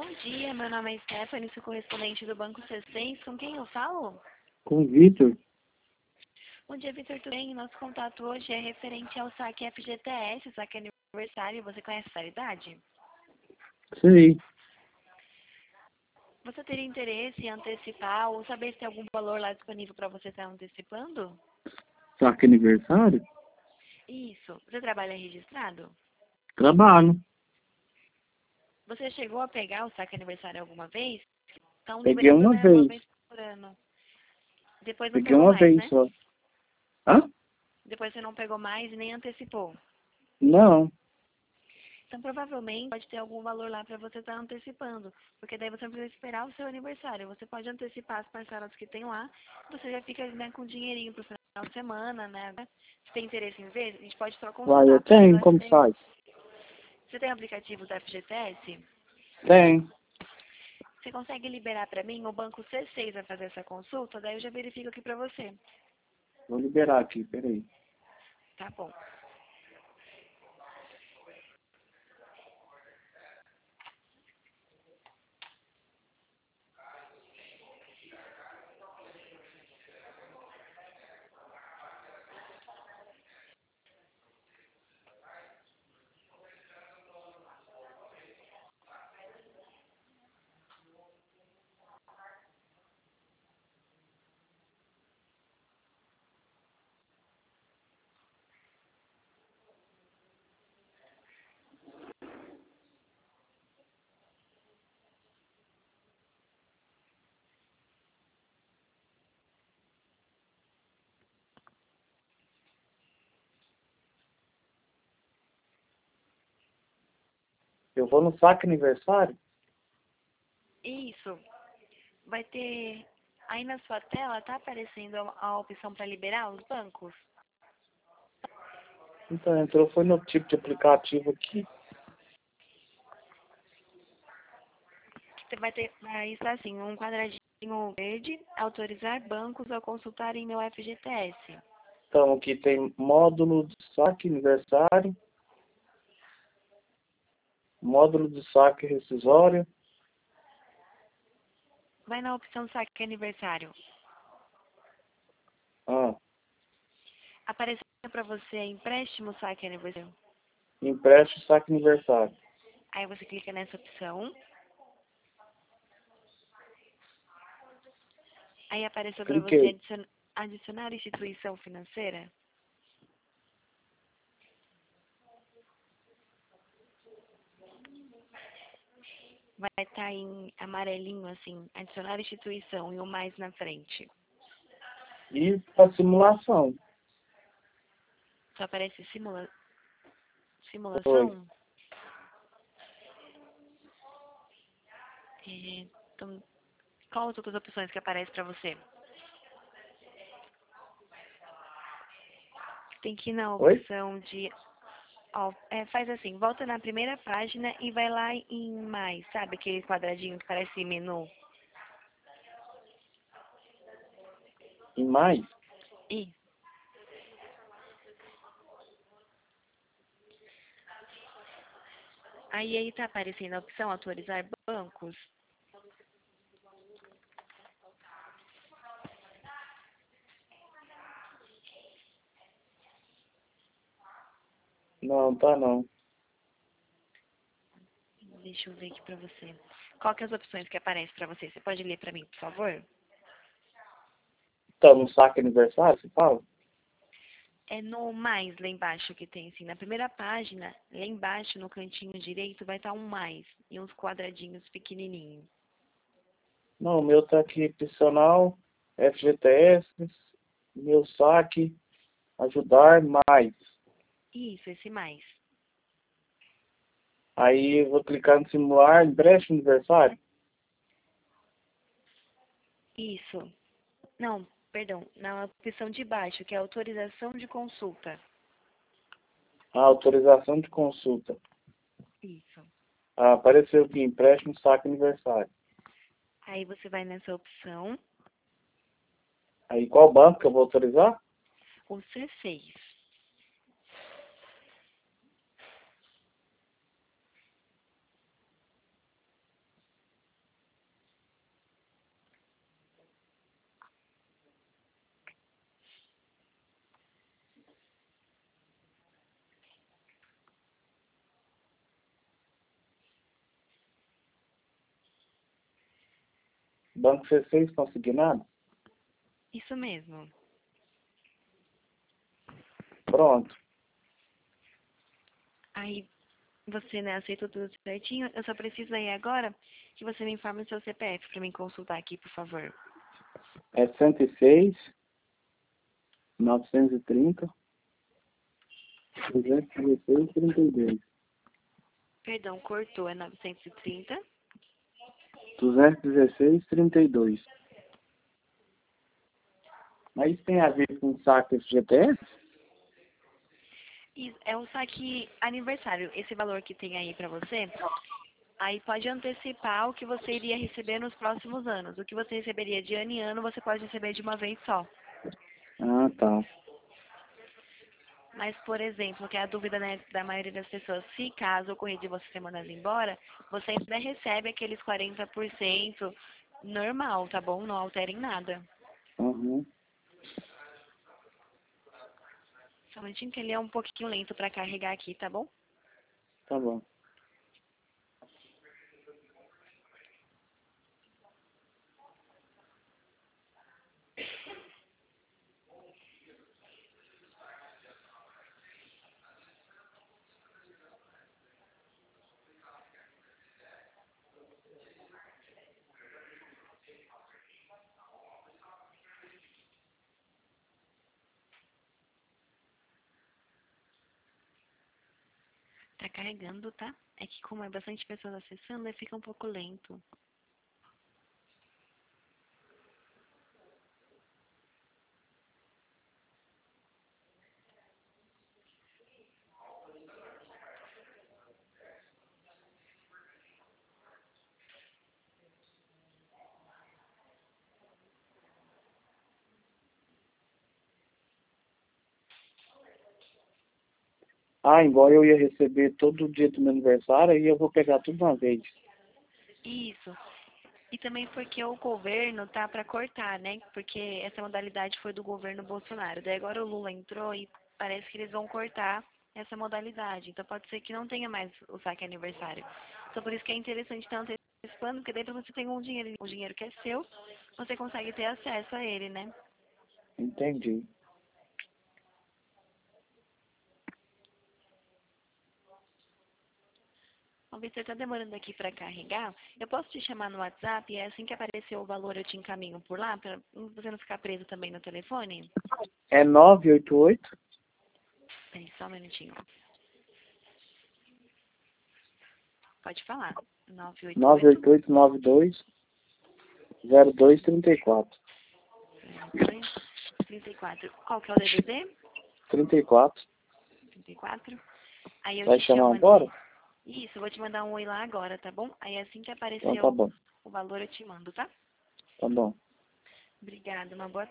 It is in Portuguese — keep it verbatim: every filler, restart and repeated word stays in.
Bom dia, meu nome é Stephanie, sou correspondente do Banco C seis. Com quem eu falo? Com o Vitor. Bom dia, Vitor, tudo bem? Nosso contato hoje é referente ao saque F G T S, saque aniversário. Você conhece essa idade? Sei. Você teria interesse em antecipar ou saber se tem algum valor lá disponível para você estar antecipando? Saque aniversário? Isso. Você trabalha registrado? Trabalho. Você chegou a pegar o saque aniversário alguma vez? Estão Peguei liberando, uma né, uma vez. vez por ano. Depois não Peguei pegou uma mais, vez né? só. Hã? Depois você não pegou mais e nem antecipou. Não. Então, provavelmente, pode ter algum valor lá para você estar antecipando. Porque daí você não precisa esperar o seu aniversário. Você pode antecipar as parcelas que tem lá. Você já fica, né, com dinheirinho pro final de semana, né? Se tem interesse em ver, a gente pode só Vai, eu consultar. Porque tenho. nós Como temos... faz? Você tem aplicativo da F G T S? Tem. Você consegue liberar para mim? O banco C seis vai fazer essa consulta, daí eu já verifico aqui para você. Vou liberar aqui, peraí. Tá bom. Eu vou no saque aniversário? Isso. Vai ter... Aí na sua tela tá aparecendo a, a opção para liberar os bancos? Então, entrou, foi no tipo de aplicativo aqui. Você vai ter, aí está assim, um quadradinho verde, autorizar bancos a consultarem meu F G T S. Então, aqui tem módulo de saque aniversário, módulo de saque rescisório. Vai na opção saque aniversário. Ah, Apareceu para você empréstimo saque aniversário. empréstimo saque aniversário. Aí você clica nessa opção. Aí apareceu para você Cliquei. adicion, adicionar instituição financeira. Vai estar em amarelinho assim, adicionar instituição e o mais na frente. E a simulação. Só aparece simula, Foi. simulação. É, então, qual as outras opções que aparecem para você? Tem que ir na Oi? opção de... Ó, é, faz assim, volta na primeira página e vai lá em mais, sabe? Aquele quadradinho que parece menu. E mais? E aí aí tá aparecendo a opção atualizar bancos. Não, tá não. Deixa eu ver aqui pra você. Qual que é as opções que aparecem pra você? Você pode ler pra mim, por favor? Então, no saque aniversário, você fala? É no mais lá embaixo que tem assim, na primeira página, lá embaixo no cantinho direito vai estar um mais e uns quadradinhos pequenininhos. Não, o meu tá aqui, opcional, F G T S, meu saque, ajudar, mais. Isso, esse mais. Aí eu vou clicar no simular, empréstimo aniversário. Isso. Não, perdão, na opção de baixo, que é autorização de consulta. A autorização de consulta. Isso. Ah, apareceu aqui, empréstimo, saque, aniversário. Aí você vai nessa opção, Aí qual banco que eu vou autorizar? o C seis. Banco C seis consignado? Isso mesmo. Pronto. Aí você, né, aceitou tudo certinho. Eu só preciso aí agora que você me informe o seu C P F para mim consultar aqui, por favor. É cento e seis, novecentos e trinta, duzentos e dezesseis, trinta e dois. Perdão, cortou. É novecentos e trinta. duzentos e dezesseis, trinta e dois. Mas isso tem a ver com o saque F G T S? Isso, é um saque aniversário. Esse valor que tem aí para você, aí pode antecipar o que você iria receber nos próximos anos. O que você receberia de ano em ano, você pode receber de uma vez só. Ah, tá. Mas, por exemplo, que é a dúvida, né, da maioria das pessoas, se caso ocorrer de você ser mandado embora, você ainda recebe aqueles quarenta por cento normal, tá bom? Não altera em nada. Uhum. Somente que ele é um pouquinho lento para carregar aqui, tá bom? Tá bom. Tá carregando, tá? É que como é bastante pessoas acessando, aí fica um pouco lento. Ah, embora eu ia receber todo dia do meu aniversário, aí eu vou pegar tudo de uma vez. Isso. E também porque o governo tá para cortar, né? Porque essa modalidade foi do governo Bolsonaro. Daí agora o Lula entrou e parece que eles vão cortar essa modalidade. Então pode ser que não tenha mais o saque aniversário. Então por isso que é interessante estar antecipando, porque daí pra você tem um dinheiro, um dinheiro que é seu, você consegue ter acesso a ele, né? Entendi. O Victor tá demorando aqui para carregar. Eu posso te chamar no WhatsApp e assim que aparecer o valor eu te encaminho por lá, para você não ficar preso também no telefone? É nove oito oito, Peraí, só um minutinho. Pode falar. nove oito nove oito, oito oito nove dois, zero dois trinta e quatro. dois, trinta e quatro. Qual que é o D D D? trinta e quatro. trinta e quatro. Aí eu Vai te chamar chamo. agora? Isso, eu vou te mandar um oi lá agora, tá bom? Aí assim que Então aparecer tá o, bom. o valor eu te mando, tá? Tá bom. Obrigada, uma boa